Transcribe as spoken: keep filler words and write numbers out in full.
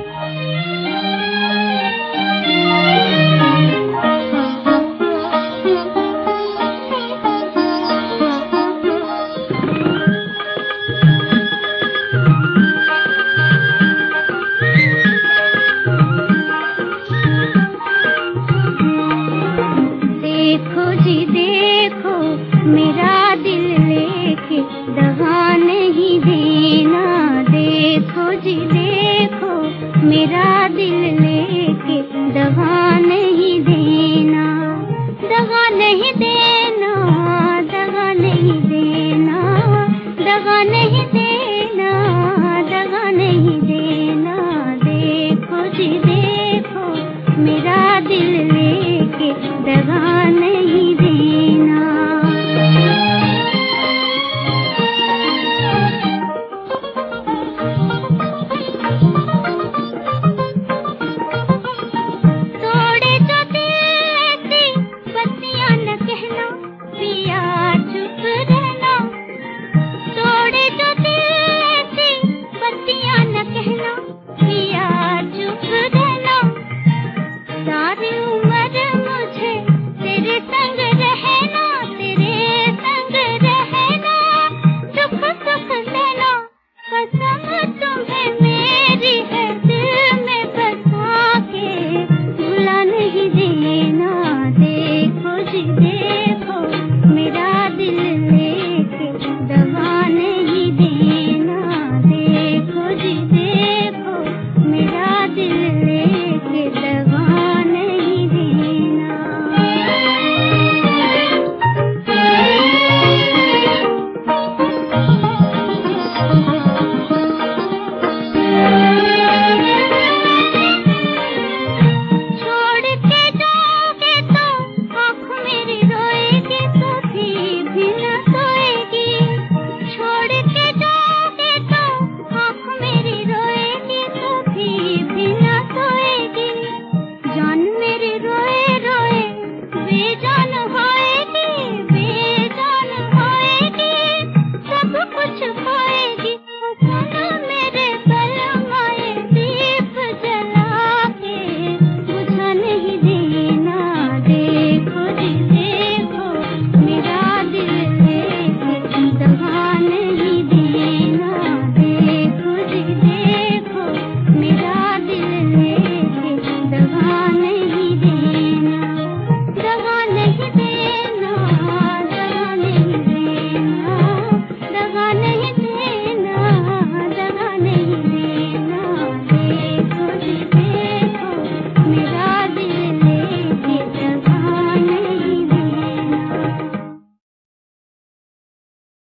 देखो जी देखो मेरा दिल लेके दगा नहीं देना। देखो जी देखो मेरा दिल लेके दगा नहीं देना। दगा नहीं देना, दगा नहीं देना, दगा नहीं देना, दगा नहीं देना। देखो जी देखो मेरा दिल लेके दगा नहीं